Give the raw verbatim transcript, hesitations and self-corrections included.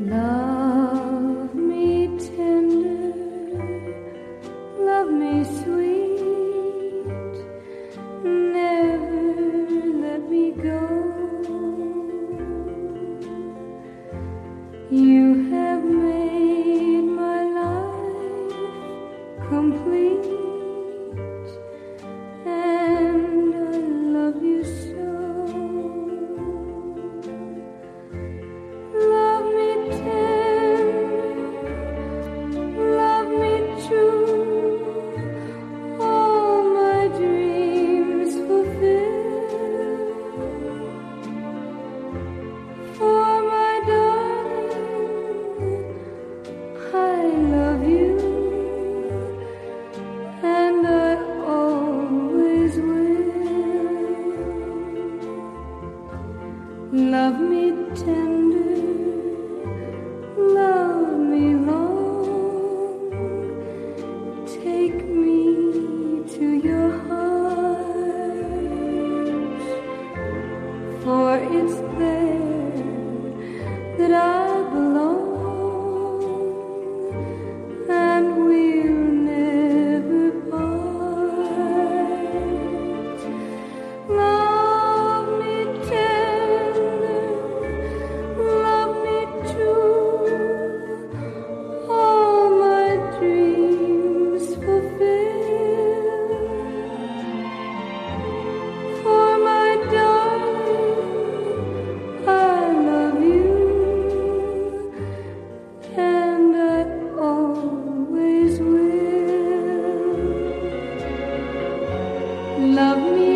Love me tender, love me sweet, never let me go. You have made my life complete, and I love you so. Love me tender, love me true, all my dreams fulfill. For my darling, I love you, and I always will. Love me tender, love me long, take me to your heart, for it's there that I belong, and we'll never part. Love me tender, love me true, all my dreams fulfill. For my darling, I love you, and I always will. Love me